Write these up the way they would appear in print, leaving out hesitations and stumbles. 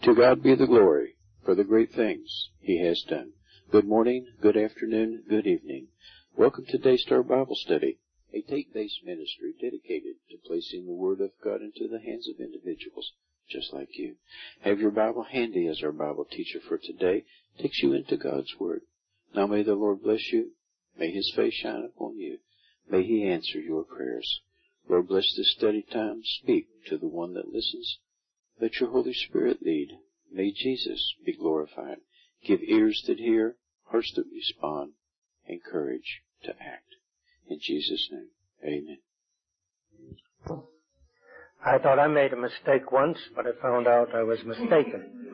To God be the glory for the great things He has done. Good morning, good afternoon, good evening. Welcome to Daystar Bible Study, a tape-based ministry dedicated to placing the Word of God into the hands of individuals just like you. Have your Bible handy, as our Bible teacher for today takes you into God's Word. Now may the Lord bless you. May His face shine upon you. May He answer your prayers. Lord, bless this study time. Speak to the one that listens. Let your Holy Spirit lead. May Jesus be glorified. Give ears that hear, hearts that respond, and courage to act. In Jesus' name, amen. I thought I made a mistake once, but I found out I was mistaken.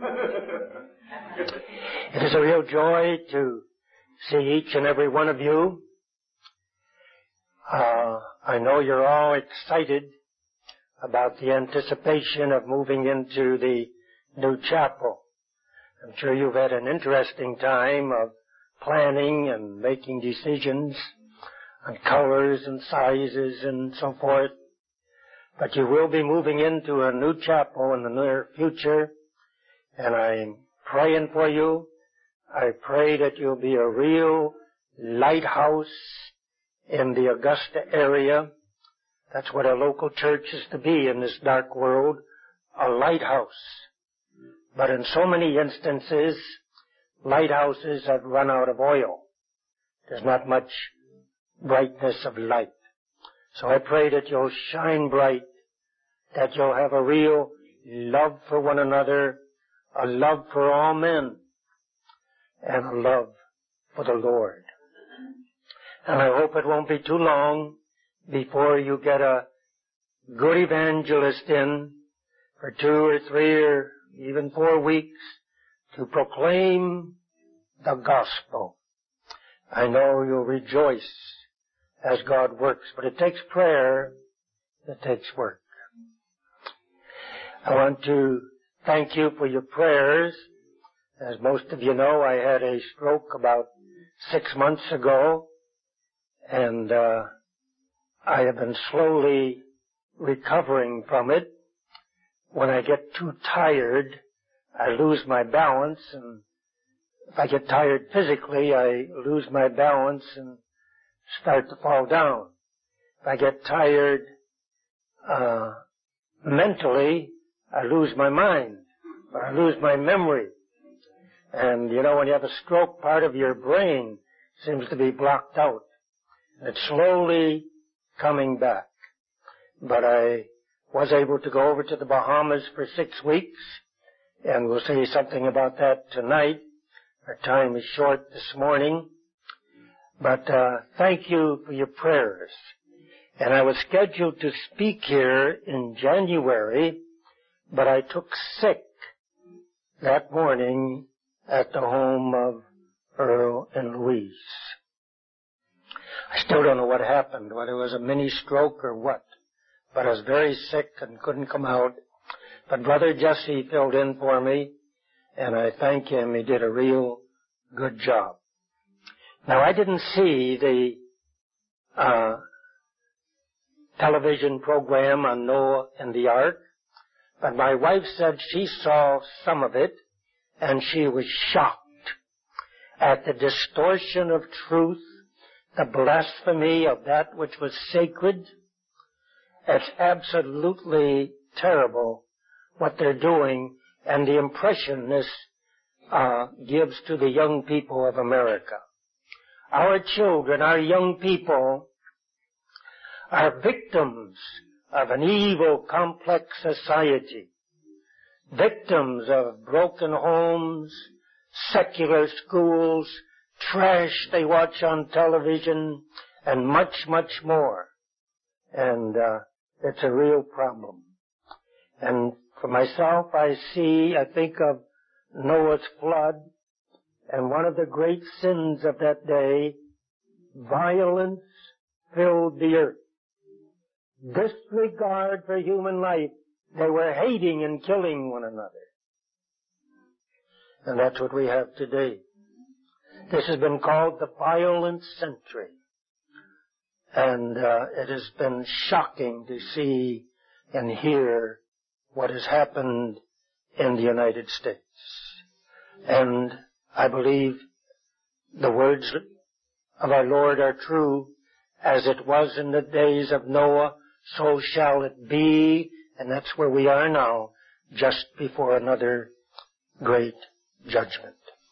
It is a real joy to see each and every one of you. I know you're all excited about the anticipation of moving into the new chapel. I'm sure you've had an interesting time of planning and making decisions on colors and sizes and so forth. But you will be moving into a new chapel in the near future, and I'm praying for you. I pray that you'll be a real lighthouse in the Augusta area. That's what a local church is to be in this dark world, a lighthouse. But in so many instances, lighthouses have run out of oil. There's not much brightness of light. So I pray that you'll shine bright, that you'll have a real love for one another, a love for all men, and a love for the Lord. And I hope it won't be too long before you get a good evangelist in for 2 or 3 or even 4 weeks to proclaim the gospel. I know you'll rejoice as God works, but it takes prayer, it takes work. I want to thank you for your prayers. As most of you know, I had a stroke about 6 months ago, and I have been slowly recovering from it. When I get too tired, I lose my balance, and if I get tired physically, I lose my balance and start to fall down. If I get tired mentally, I lose my mind, or I lose my memory. And you know, when you have a stroke, part of your brain seems to be blocked out. It's slowly coming back. But I was able to go over to the Bahamas for 6 weeks, and we'll say something about that tonight. Our time is short this morning. But thank you for your prayers. And I was scheduled to speak here in January, but I took sick that morning at the home of Earl and Louise. I still don't know what happened, whether it was a mini stroke or what, but I was very sick and couldn't come out. But Brother Jesse filled in for me, and I thank him. He did a real good job. Now, I didn't see the television program on Noah and the Ark, but my wife said she saw some of it, and she was shocked at the distortion of truth, the blasphemy of that which was sacred. It's absolutely terrible what they're doing, and the impression this gives to the young people of America. Our children, our young people, are victims of an evil, complex society, victims of broken homes, secular schools, trash they watch on television, and much, much more. And it's a real problem. And for myself, I think of Noah's flood, and one of the great sins of that day, violence filled the earth. Disregard for human life. They were hating and killing one another. And that's what we have today. This has been called the violent century. And it has been shocking to see and hear what has happened in the United States. And I believe the words of our Lord are true. As it was in the days of Noah, so shall it be. And that's where we are now, just before another great judgment.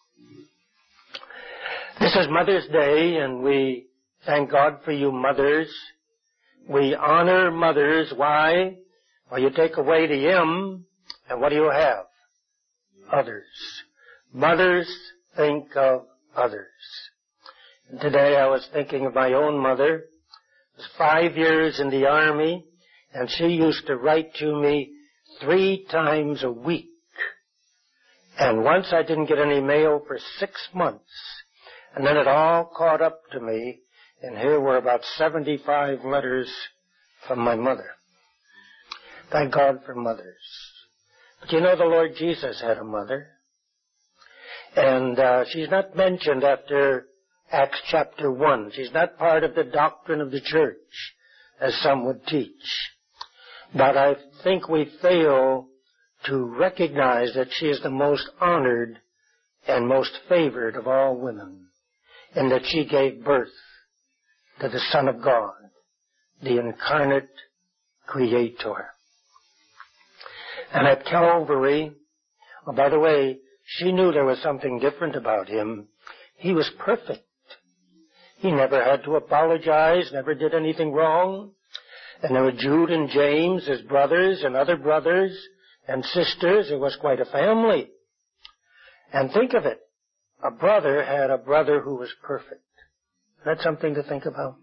This is Mother's Day, and we thank God for you mothers. We honor mothers. Why? Well, you take away the M, and what do you have? Others. Mothers think of others. And today I was thinking of my own mother. She was 5 years in the Army, and she used to write to me 3 times a week. And once I didn't get any mail for 6 months. And then it all caught up to me, and here were about 75 letters from my mother. Thank God for mothers. But you know, the Lord Jesus had a mother. And she's not mentioned after Acts chapter 1. She's not part of the doctrine of the church, as some would teach. But I think we fail to recognize that she is the most honored and most favored of all women, and that she gave birth to the Son of God, the incarnate Creator. And at Calvary, oh, by the way, she knew there was something different about him. He was perfect. He never had to apologize, never did anything wrong. And there were Jude and James, his brothers, and other brothers and sisters. It was quite a family. And think of it. A brother had a brother who was perfect. That's something to think about.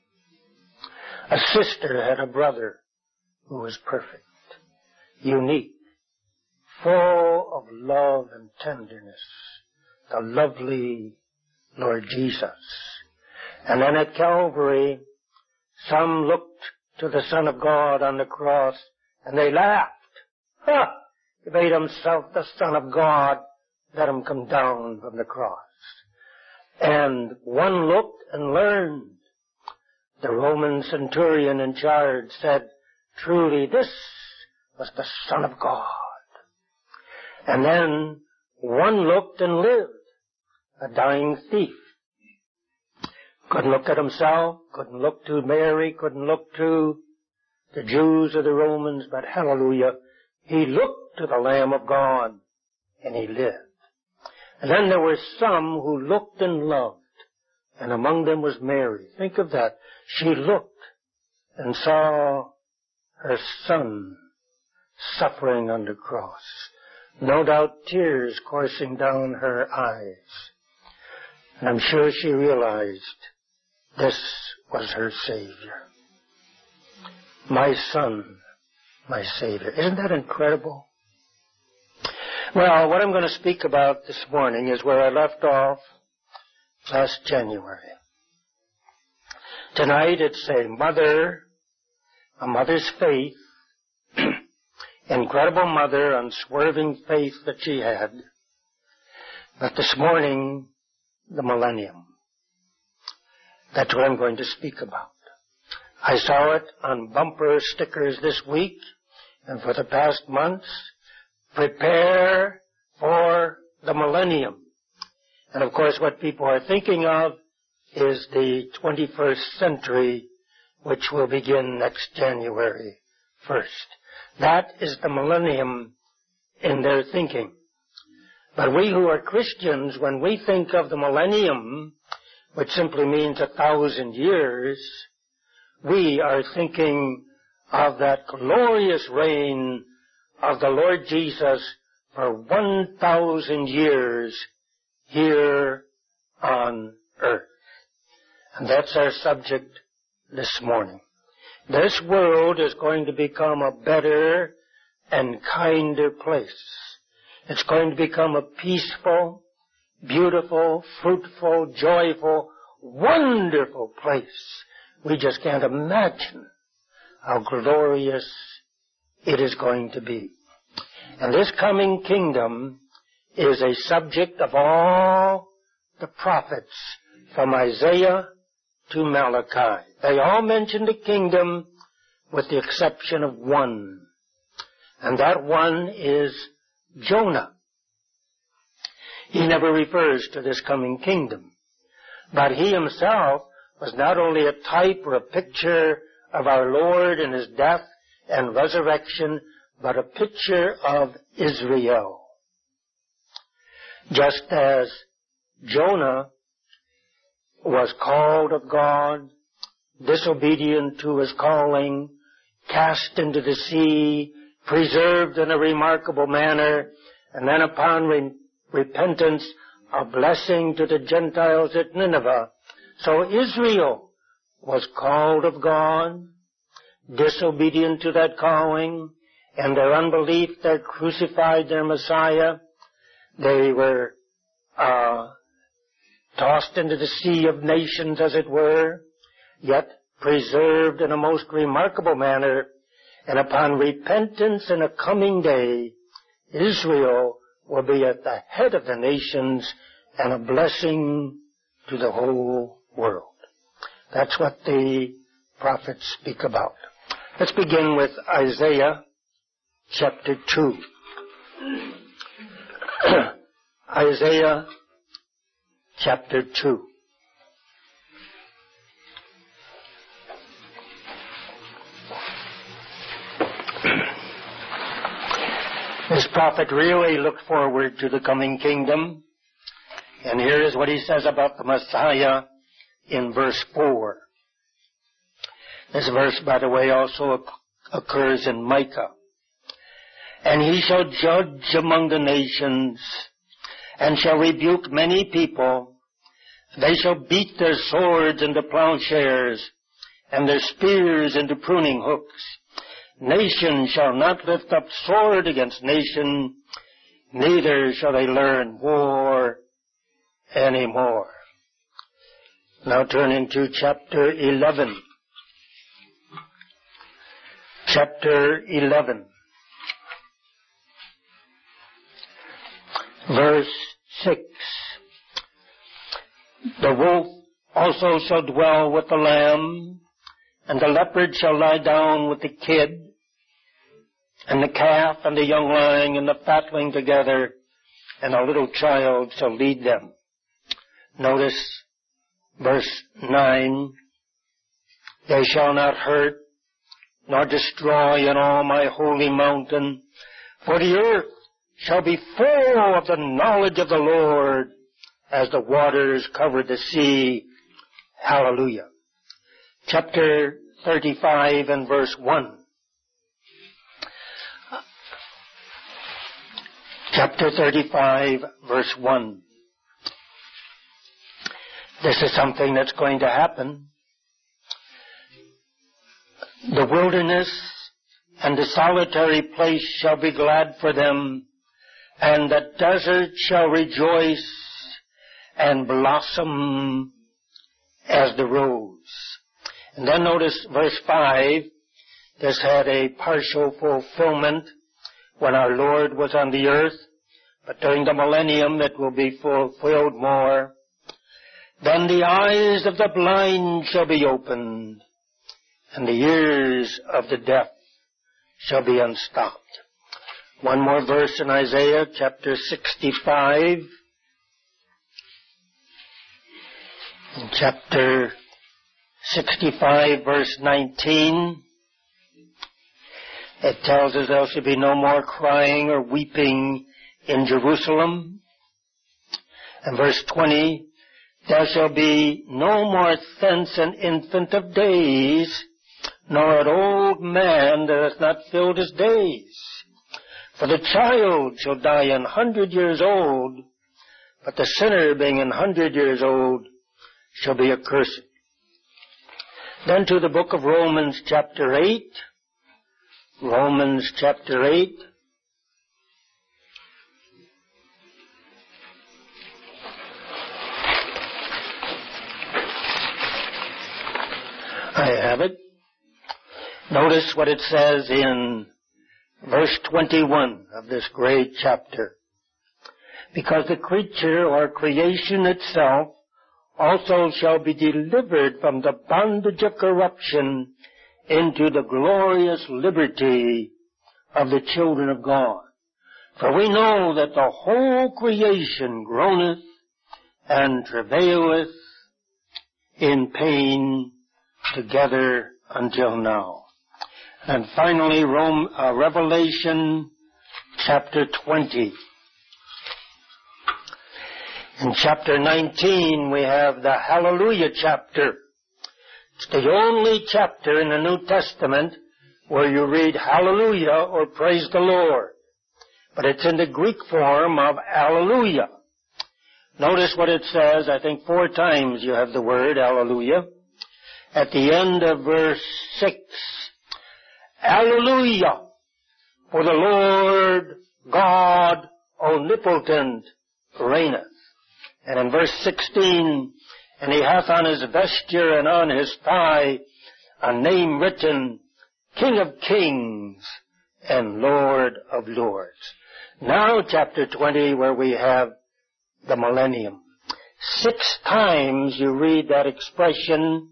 A sister had a brother who was perfect, unique, full of love and tenderness, the lovely Lord Jesus. And then at Calvary, some looked to the Son of God on the cross, and they laughed. Ha! He made himself the Son of God. Let him come down from the cross. And one looked and learned. The Roman centurion in charge said, truly this was the Son of God. And then one looked and lived, a dying thief. Couldn't look at himself, couldn't look to Mary, couldn't look to the Jews or the Romans, but hallelujah, he looked to the Lamb of God, and he lived. And then there were some who looked and loved, and among them was Mary. Think of that. She looked and saw her Son suffering on the cross. No doubt tears coursing down her eyes. And I'm sure she realized this was her Savior. My Son, my Savior. Isn't that incredible? Well, what I'm going to speak about this morning is where I left off last January. Tonight it's a mother's faith, incredible mother, unswerving faith that she had. But this morning, the millennium. That's what I'm going to speak about. I saw it on bumper stickers this week and for the past months. Prepare for the millennium. And of course what people are thinking of is the 21st century, which will begin next January 1st. That is the millennium in their thinking. But we who are Christians, when we think of the millennium, which simply means 1,000 years, we are thinking of that glorious reign of the Lord Jesus for 1,000 years here on earth. And that's our subject this morning. This world is going to become a better and kinder place. It's going to become a peaceful, beautiful, fruitful, joyful, wonderful place. We just can't imagine how glorious it is going to be. And this coming kingdom is a subject of all the prophets from Isaiah to Malachi. They all mention the kingdom with the exception of one. And that one is Jonah. He never refers to this coming kingdom. But he himself was not only a type or a picture of our Lord and his death and resurrection, but a picture of Israel. Just as Jonah was called of God, disobedient to his calling, cast into the sea, preserved in a remarkable manner, and then upon repentance, a blessing to the Gentiles at Nineveh. So Israel was called of God, disobedient to that calling, and their unbelief, they crucified their Messiah. They were tossed into the sea of nations, as it were, yet preserved in a most remarkable manner. And upon repentance in a coming day, Israel will be at the head of the nations and a blessing to the whole world. That's what the prophets speak about. Let's begin with Isaiah chapter 2. Isaiah chapter 2. This prophet really looked forward to the coming kingdom. And here is what he says about the Messiah in verse 4. This verse, by the way, also occurs in Micah. And he shall judge among the nations, and shall rebuke many people. They shall beat their swords into plowshares, and their spears into pruning hooks. Nation shall not lift up sword against nation, neither shall they learn war anymore. Now turn into chapter 11. Chapter 11. Verse 6. The wolf also shall dwell with the lamb, and the leopard shall lie down with the kid, and the calf and the young lion and the fatling together, and a little child shall lead them. Notice verse 9. They shall not hurt nor destroy in all my holy mountain, for the earth shall be full of the knowledge of the Lord as the waters cover the sea. Hallelujah. Chapter 35 and verse 1. Chapter 35, verse 1. This is something that's going to happen. The wilderness and the solitary place shall be glad for them, and the desert shall rejoice and blossom as the rose. And then notice verse 5. This had a partial fulfillment when our Lord was on the earth, but during the millennium it will be fulfilled more. Then the eyes of the blind shall be opened, and the ears of the deaf shall be unstopped. One more verse in Isaiah chapter 65. In chapter 65 verse 19, it tells us there shall be no more crying or weeping in Jerusalem. And verse 20, there shall be no more thence an infant of days, nor an old man that hath not filled his days. For the child shall die 100 years old, but the sinner being 100 years old shall be accursed. Then to the book of Romans chapter 8. Romans chapter 8. I have it. Notice what it says in verse 21 of this great chapter. Because the creature or creation itself also shall be delivered from the bondage of corruption into the glorious liberty of the children of God. For we know that the whole creation groaneth and travaileth in pain together until now. And finally, Revelation chapter 20. In chapter 19, we have the Hallelujah chapter. It's the only chapter in the New Testament where you read Hallelujah or Praise the Lord. But it's in the Greek form of Alleluia. Notice what it says. I think 4 times you have the word Alleluia. At the end of verse 6, Alleluia, for the Lord God omnipotent reigneth. And in verse 16, and he hath on his vesture and on his thigh a name written, King of Kings and Lord of Lords. Now chapter 20, where we have the millennium. 6 times you read that expression,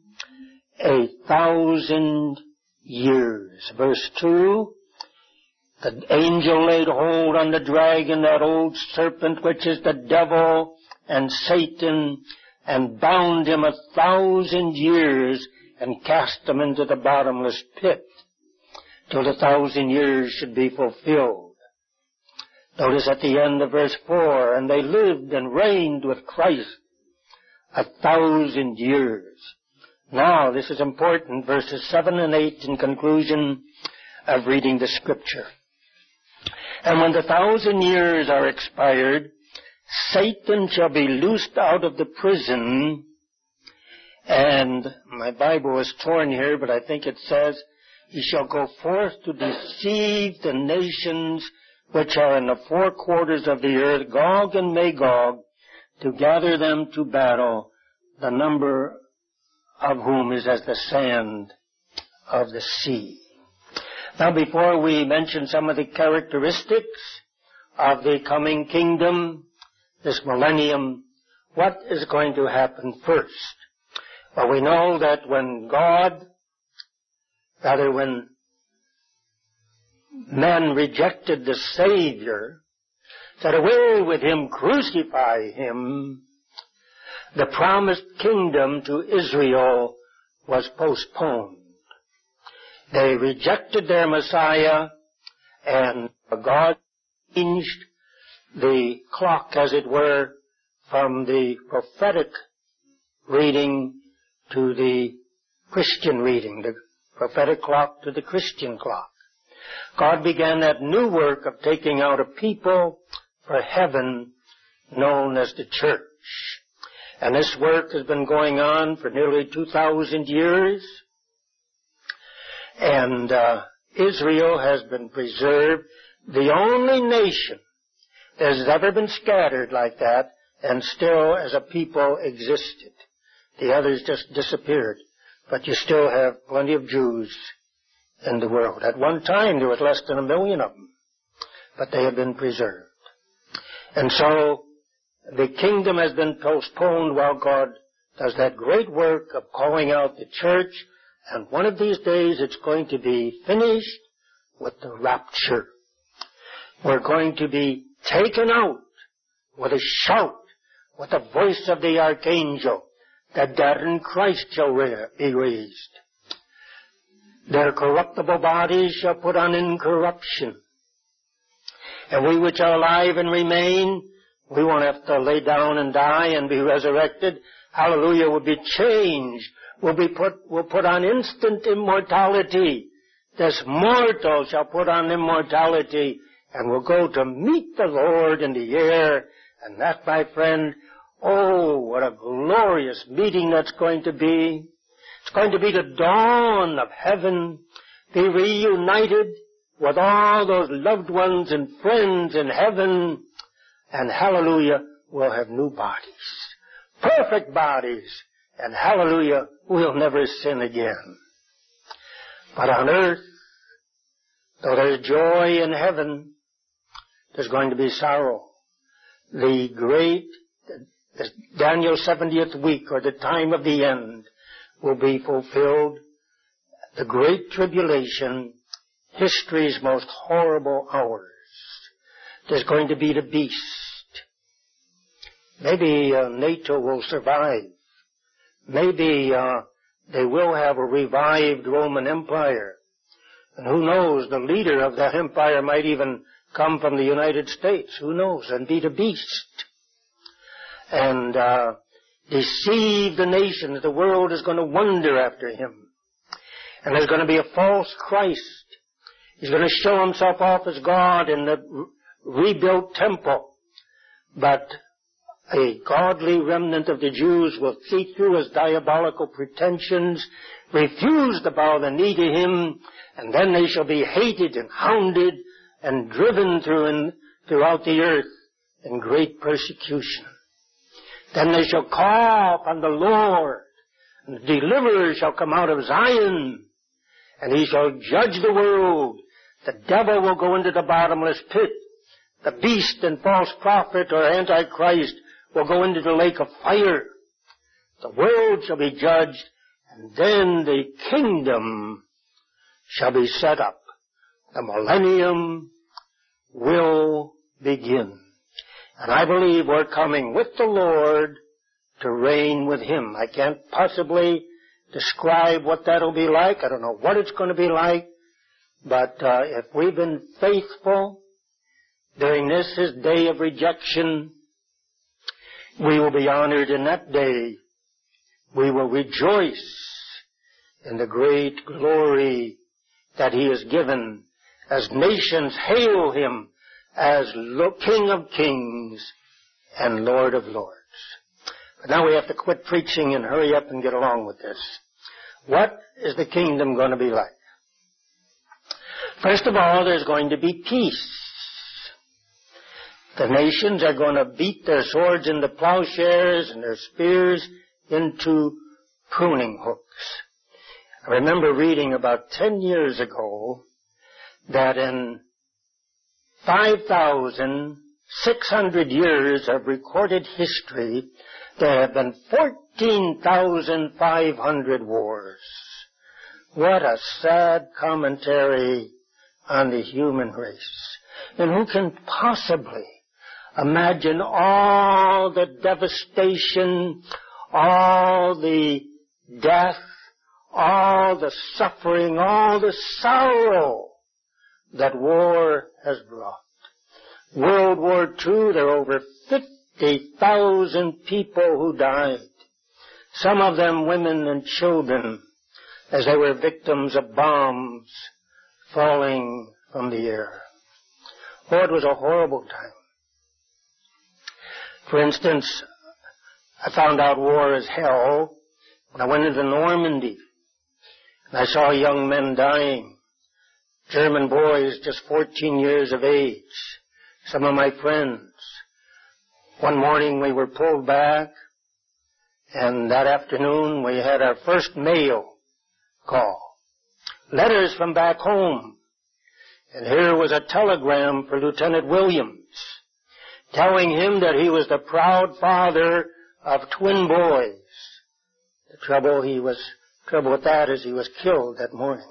1,000 years. Verse 2, the angel laid hold on the dragon, that old serpent, which is the devil and Satan, and bound him 1,000 years and cast him into the bottomless pit till the 1,000 years should be fulfilled. Notice at the end of verse 4, and they lived and reigned with Christ 1,000 years. Now, this is important, verses 7 and 8 in conclusion of reading the Scripture. And when the 1,000 years are expired, Satan shall be loosed out of the prison, and my Bible is torn here, but I think it says, he shall go forth to deceive the nations which are in the 4 quarters of the earth, Gog and Magog, to gather them to battle, the number of whom is as the sand of the sea. Now, before we mention some of the characteristics of the coming kingdom, this millennium, what is going to happen first? Well, we know that when men rejected the Savior, said, away with him, crucify him, the promised kingdom to Israel was postponed. They rejected their Messiah, and God changed the clock, as it were, from the prophetic reading to the Christian reading, the prophetic clock to the Christian clock. God began that new work of taking out a people for heaven known as the church. And this work has been going on for nearly 2,000 years. And Israel has been preserved, the only nation that has ever been scattered like that and still as a people existed. The others just disappeared. But you still have plenty of Jews in the world. At one time there was less than 1 million of them, but they have been preserved. And so the kingdom has been postponed while God does that great work of calling out the church, and one of these days it's going to be finished with the rapture. We're going to be taken out with a shout, with the voice of the archangel, that dead in Christ shall be raised. Their corruptible bodies shall put on incorruption. And we which are alive and remain, we won't have to lay down and die and be resurrected. Hallelujah, will be changed. We'll put on instant immortality. This mortal shall put on immortality, and will go to meet the Lord in the air. And that, my friend, oh, what a glorious meeting that's going to be. It's going to be the dawn of heaven, be reunited with all those loved ones and friends in heaven, and hallelujah, we'll have new bodies, perfect bodies, and hallelujah, we'll never sin again. But on earth, though there's joy in heaven, there's going to be sorrow. The Daniel 70th week, or the time of the end, will be fulfilled. The great tribulation, history's most horrible hours. there's going to be the beast. Maybe NATO will survive. Maybe they will have a revived Roman Empire. And who knows, the leader of that empire might even come from the United States. Who knows? And be the beast. And deceive the nations. The world is going to wonder after him. And there's going to be a false Christ. He's going to show himself off as God in the rebuilt temple. But a godly remnant of the Jews will see through his diabolical pretensions, refuse to bow the knee to him, and then they shall be hated and hounded and driven throughout the earth in great persecution. Then they shall call upon the Lord, and the deliverer shall come out of Zion, and he shall judge the world. The devil will go into the bottomless pit. The beast and false prophet or antichrist will go into the lake of fire. The world shall be judged, and then the kingdom shall be set up. The millennium will begin. And I believe we're coming with the Lord to reign with him. I can't possibly describe what that'll be like. I don't know what it's going to be like. But if we've been faithful during this his day of rejection, we will be honored in that day. We will rejoice in the great glory that he has given as nations hail him as King of Kings and Lord of Lords. But now we have to quit preaching and hurry up and get along with this. What is the kingdom going to be like? First of all, there's going to be peace. The nations are going to beat their swords into plowshares and their spears into pruning hooks. I remember reading about 10 years ago that in 5,600 years of recorded history, there have been 14,500 wars. What a sad commentary on the human race. And who can possibly imagine all the devastation, all the death, all the suffering, all the sorrow that war has brought? World War II, there were over 50,000 people who died. Some of them women and children, as they were victims of bombs falling from the air. Oh, it was a horrible time. For instance, I found out war is hell when I went into Normandy. And I saw young men dying. German boys just 14 years of age. Some of my friends. One morning we were pulled back, and that afternoon we had our first mail call. Letters from back home. And here was a telegram for Lieutenant Williams, telling him that he was the proud father of twin boys. The trouble with that is he was killed that morning.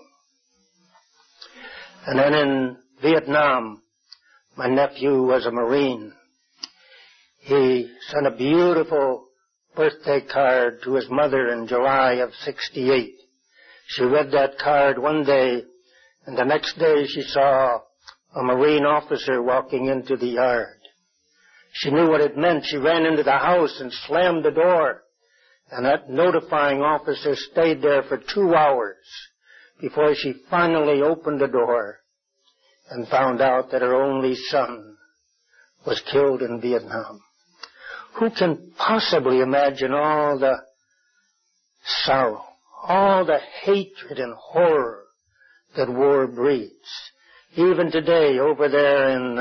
And then in Vietnam, my nephew was a Marine. He sent a beautiful birthday card to his mother in July of '68. She read that card one day, and the next day she saw a Marine officer walking into the yard. She knew what it meant. She ran into the house and slammed the door. And that notifying officer stayed there for 2 hours before she finally opened the door and found out that her only son was killed in Vietnam. Who can possibly imagine all the sorrow, all the hatred and horror that war breeds? Even today, over there in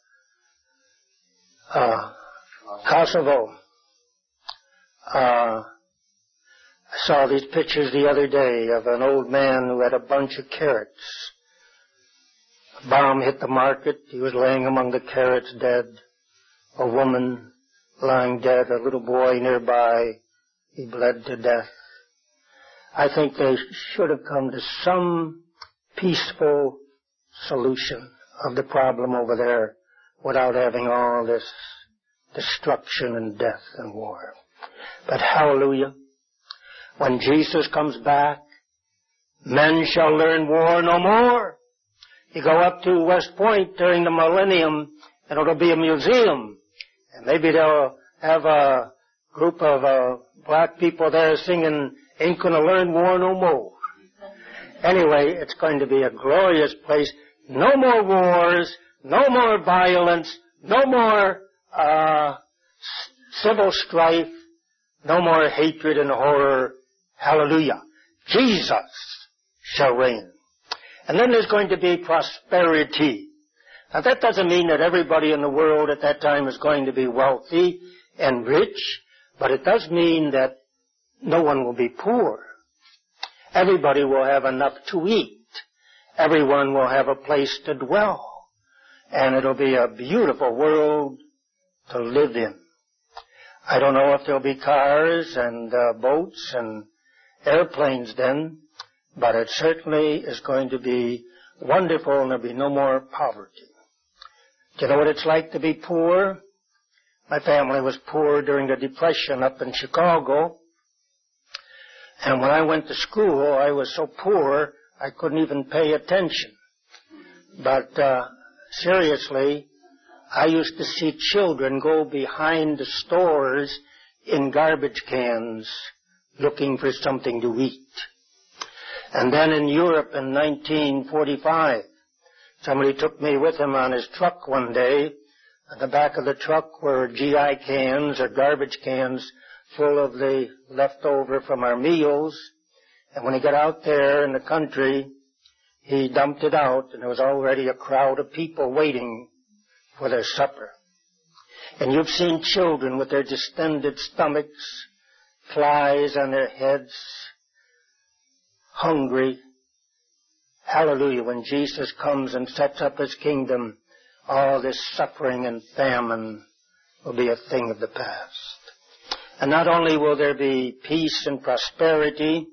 Kosovo, I saw these pictures the other day of an old man who had a bunch of carrots. A bomb hit the market. He was laying among the carrots dead. A woman lying dead, a little boy nearby. He bled to death. I think they should have come to some peaceful solution of the problem over there without having all this destruction and death and war. But hallelujah, when Jesus comes back, men shall learn war no more. You go up to West Point during the millennium, and it'll be a museum. And maybe they'll have a group of black people there singing, "Ain't Gonna Learn War No More." Anyway, it's going to be a glorious place. No more wars, no more violence, no more civil strife, no more hatred and horror. Hallelujah. Jesus shall reign. And then there's going to be prosperity. Now that doesn't mean that everybody in the world at that time is going to be wealthy and rich, but it does mean that no one will be poor. Everybody will have enough to eat. Everyone will have a place to dwell. And it'll be a beautiful world to live in. I don't know if there'll be cars and boats and airplanes then, but it certainly is going to be wonderful, and there'll be no more poverty. Do you know what it's like to be poor? My family was poor during the Depression up in Chicago. And when I went to school, I was so poor, I couldn't even pay attention. But seriously, I used to see children go behind the stores in garbage cans looking for something to eat. And then in Europe in 1945, somebody took me with him on his truck one day. At the back of the truck were GI cans or garbage cans full of the leftover from our meals. And when he got out there in the country, he dumped it out, and there was already a crowd of people waiting for their supper. And you've seen children with their distended stomachs, flies on their heads, hungry. Hallelujah, when Jesus comes and sets up his kingdom, all this suffering and famine will be a thing of the past. And not only will there be peace and prosperity,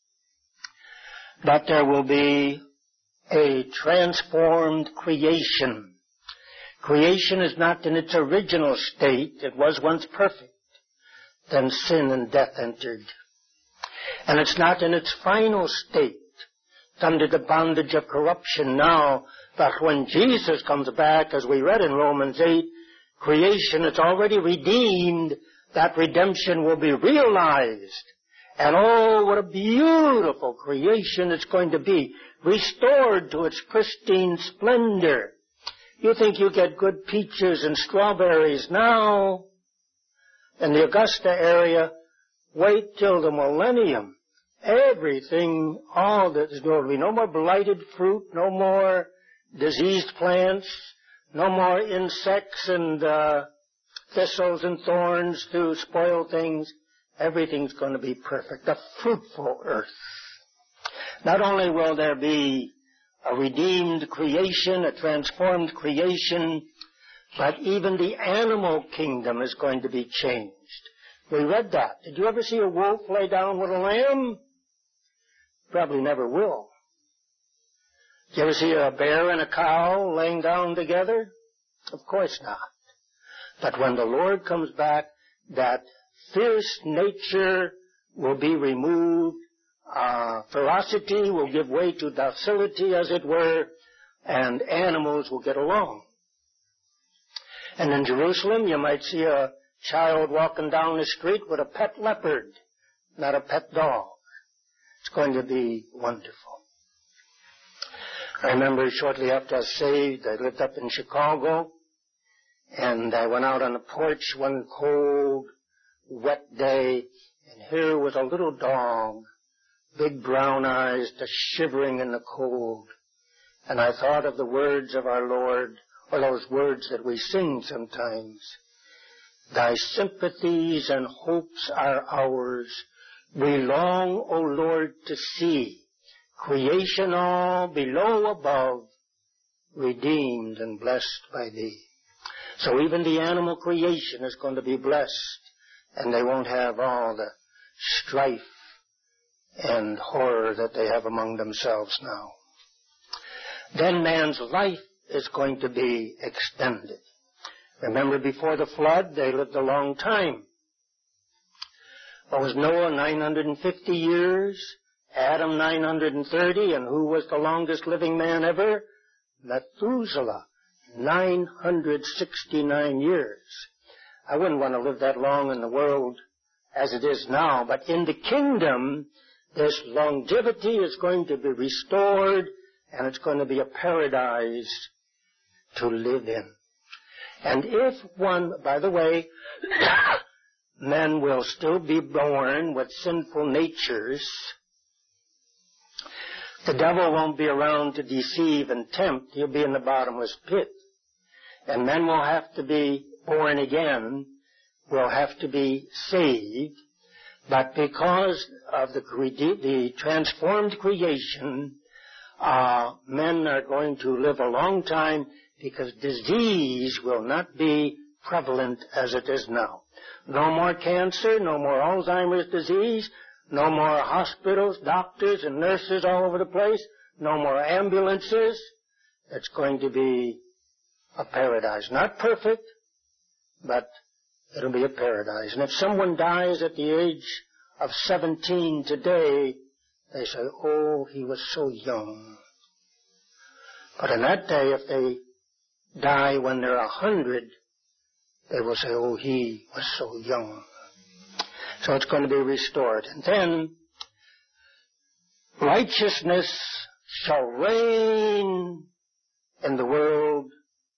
but there will be a transformed creation. Creation is not in its original state. It was once perfect. Then sin and death entered. And it's not in its final state. It's under the bondage of corruption now. But when Jesus comes back, as we read in Romans 8, creation is already redeemed. That redemption will be realized. And oh, what a beautiful creation it's going to be. Restored to its pristine splendor. You think you get good peaches and strawberries now in the Augusta area? Wait till the millennium. Everything, all that is going to be no more blighted fruit, no more diseased plants, no more insects and thistles and thorns to spoil things. Everything's going to be perfect. A fruitful earth. Not only will there be a redeemed creation, a transformed creation, but even the animal kingdom is going to be changed. We read that. Did you ever see a wolf lay down with a lamb? Probably never will. Did you ever see a bear and a cow laying down together? Of course not. But when the Lord comes back, that fierce nature will be removed. Ferocity will give way to docility, as it were, and animals will get along. And in Jerusalem, you might see a child walking down the street with a pet leopard, not a pet dog. It's going to be wonderful. I remember shortly after I was saved, I lived up in Chicago, and I went out on the porch one cold, wet day, and here was a little dog, big brown eyes, just shivering in the cold. And I thought of the words of our Lord, or those words that we sing sometimes. Thy sympathies and hopes are ours. We long, O Lord, to see creation all below above, redeemed and blessed by Thee. So even the animal creation is going to be blessed, and they won't have all the strife and horror that they have among themselves now. Then man's life is going to be extended. Remember, before the flood, they lived a long time. What was Noah, 950 years? Adam, 930. And who was the longest living man ever? Methuselah, 969 years. I wouldn't want to live that long in the world as it is now, but in the kingdom, this longevity is going to be restored, and it's going to be a paradise to live in. And if one, by the way, men will still be born with sinful natures, the devil won't be around to deceive and tempt. He'll be in the bottomless pit. And men will have to be born again, will have to be saved. But because of the transformed creation, men are going to live a long time because disease will not be prevalent as it is now. No more cancer, no more Alzheimer's disease, no more hospitals, doctors, and nurses all over the place, no more ambulances. It's going to be a paradise. Not perfect, but it'll be a paradise. And if someone dies at the age of 17 today, they say, oh, he was so young. But in that day, if they die when they're 100, they will say, oh, he was so young. So it's going to be restored. And then righteousness shall reign in the world,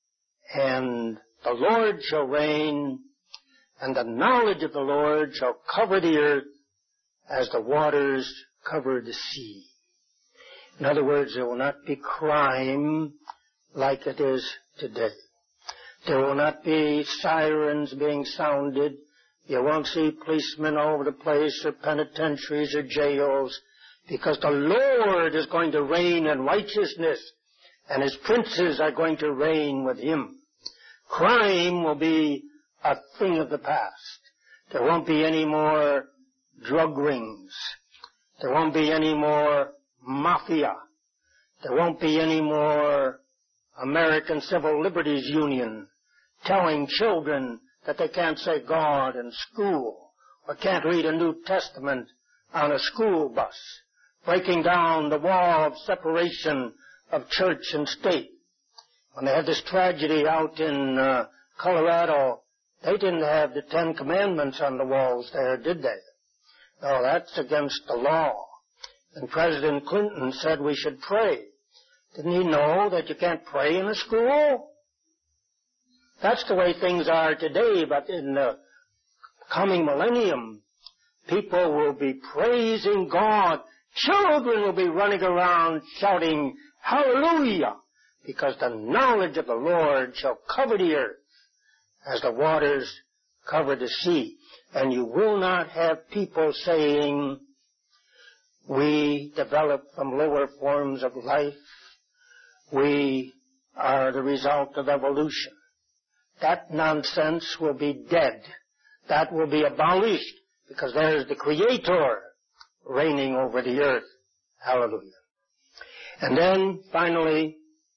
and the Lord shall reign, and the knowledge of the Lord shall cover the earth as the waters cover the sea. In other words, there will not be crime like it is today. There will not be sirens being sounded. You won't see policemen all over the place, or penitentiaries, or jails, because the Lord is going to reign in righteousness, and His princes are going to reign with Him. Crime will be a thing of the past. There won't be any more drug rings. There won't be any more mafia. There won't be any more American Civil Liberties Union telling children that they can't say God in school, or can't read a New Testament on a school bus, breaking down the wall of separation of church and state. When they had this tragedy out in Colorado, they didn't have the 10 Commandments on the walls there, did they? No, that's against the law. And President Clinton said we should pray. Didn't he know that you can't pray in a school? That's the way things are today, but in the coming millennium, people will be praising God. Children will be running around shouting, hallelujah, because the knowledge of the Lord shall cover the earth as the waters cover the sea. And you will not have people saying, we developed from lower forms of life. We are the result of evolution. That nonsense will be dead. That will be abolished, because there's the Creator reigning over the earth. Hallelujah. And then, finally,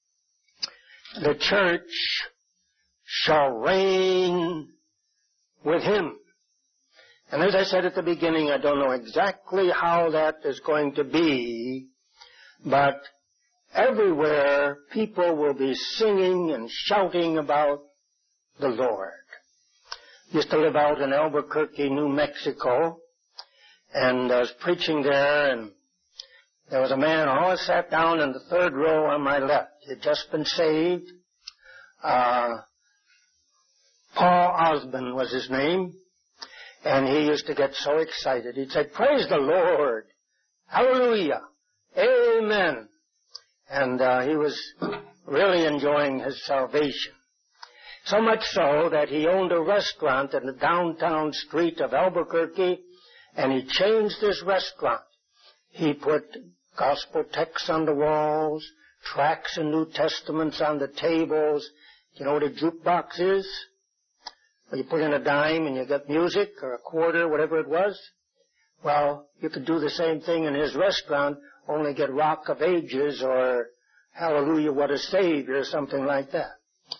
the church shall reign with Him. And as I said at the beginning, I don't know exactly how that is going to be, but everywhere people will be singing and shouting about the Lord. I used to live out in Albuquerque, New Mexico, and I was preaching there, and there was a man who always sat down in the third row on my left. He had just been saved. Paul Osborne was his name, and he used to get so excited. He'd say, praise the Lord, hallelujah, amen. And he was really enjoying his salvation. So much so that he owned a restaurant in the downtown street of Albuquerque, and he changed his restaurant. He put gospel texts on the walls, tracts and New Testaments on the tables. You know what a jukebox is? Where you put in a dime and you get music, or a quarter, whatever it was. Well, you could do the same thing in his restaurant, only get Rock of Ages or Hallelujah, What a Savior, or something like that.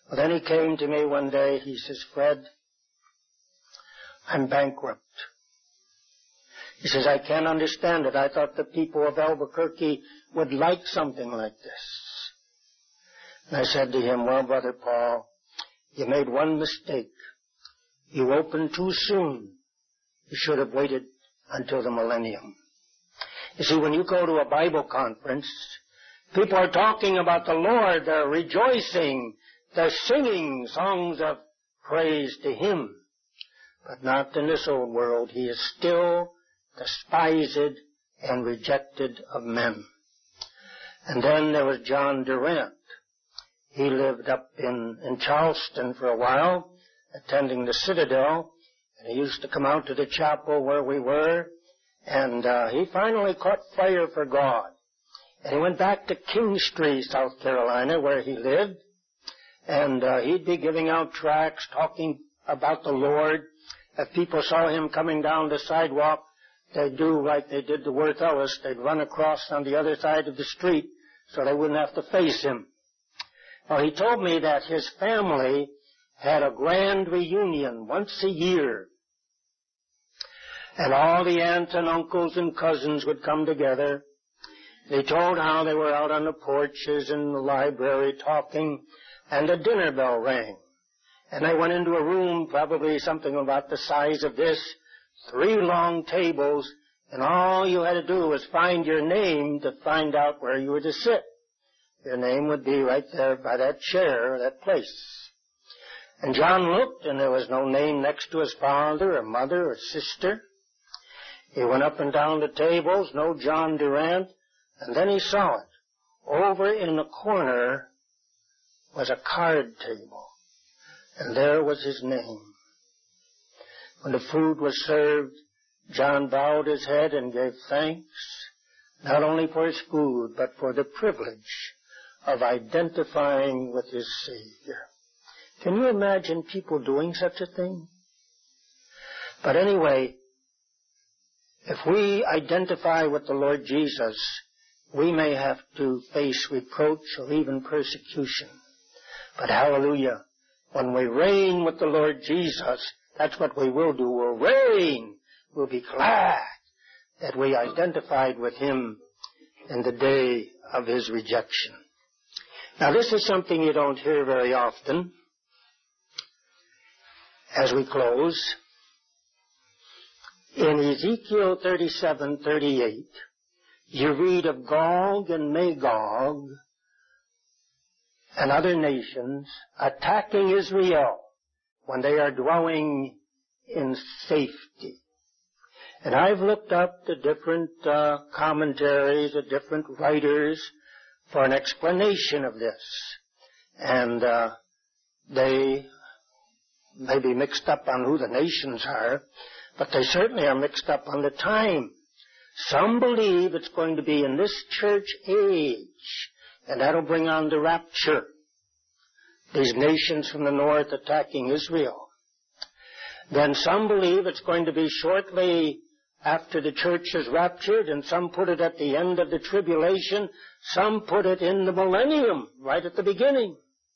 Well, then he came to me one day. He says, Fred, I'm bankrupt. He says, I can't understand it. I thought the people of Albuquerque would like something like this. And I said to him, well, Brother Paul, you made one mistake. You opened too soon. You should have waited until the millennium. You see, when you go to a Bible conference, people are talking about the Lord. They're rejoicing. They're singing songs of praise to Him. But not in this old world. He is still despised and rejected of men. And then there was John Durant. He lived up in Charleston for a while, attending the Citadel, and he used to come out to the chapel where we were, and he finally caught fire for God. And he went back to Kingstree, South Carolina, where he lived, and he'd be giving out tracts, talking about the Lord. If people saw him coming down the sidewalk, they'd do like they did to Worth Ellis. They'd run across on the other side of the street so they wouldn't have to face him. Well, he told me that his family had a grand reunion once a year. And all the aunts and uncles and cousins would come together. They told how they were out on the porches in the library talking, and the dinner bell rang. And they went into a room, probably something about the size of this, 3 long tables, and all you had to do was find your name to find out where you were to sit. Your name would be right there by that chair or that place. And John looked, and there was no name next to his father or mother or sister. He went up and down the tables, no John Durant, and then he saw it. Over in the corner was a card table, and there was his name. When the food was served, John bowed his head and gave thanks, not only for his food, but for the privilege of identifying with his Savior. Can you imagine people doing such a thing? But anyway, if we identify with the Lord Jesus, we may have to face reproach or even persecution. But hallelujah, when we reign with the Lord Jesus, that's what we will do. We'll reign. We'll be glad that we identified with Him in the day of His rejection. Now, this is something you don't hear very often. As we close, in Ezekiel 37:38, you read of Gog and Magog and other nations attacking Israel when they are dwelling in safety. And I've looked up the different commentaries, the different writers, for an explanation of this. And they may be mixed up on who the nations are, but they certainly are mixed up on the time. Some believe it's going to be in this church age, and that'll bring on the rapture. These nations from the north attacking Israel. Then some believe it's going to be shortly after the church is raptured, and some put it at the end of the tribulation. Some put it in the millennium, right at the beginning.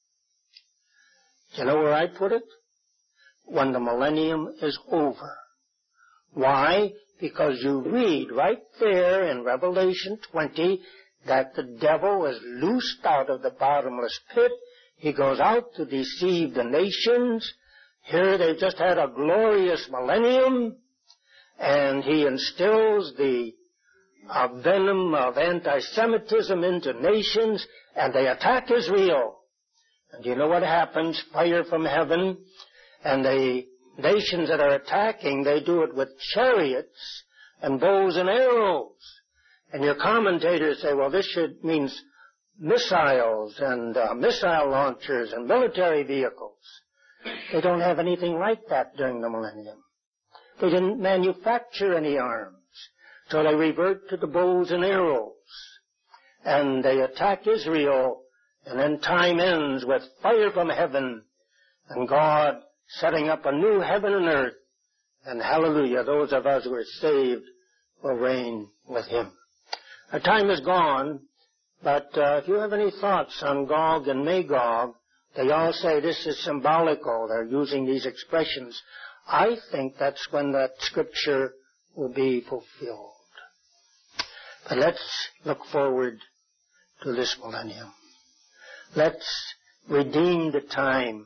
Do you know where I put it? When the millennium is over. Why? Because you read right there in Revelation 20 that the devil is loosed out of the bottomless pit. He goes out to deceive the nations. Here they've just had a glorious millennium, and he instills the venom of anti-Semitism into nations, and they attack Israel. And you know what happens? Fire from heaven, and the nations that are attacking, they do it with chariots and bows and arrows. And your commentators say, well, this means missiles and missile launchers and military vehicles. They don't have anything like that during the millennium. They didn't manufacture any arms. So they revert to the bows and arrows. And they attack Israel, and then time ends with fire from heaven, and God setting up a new heaven and earth. And hallelujah, those of us who are saved will reign with Him. Our time is gone, but if you have any thoughts on Gog and Magog, They all say this is symbolical. They're using these expressions. I think that's when that scripture will be fulfilled. But let's look forward to this millennium. Let's redeem the time.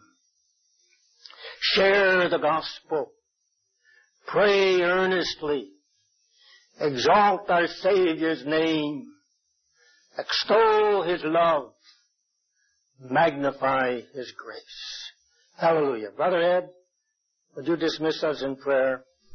Share the gospel. Pray earnestly. Exalt our Savior's name. Extol His love. Magnify His grace. Hallelujah. Brother Ed, would you dismiss us in prayer?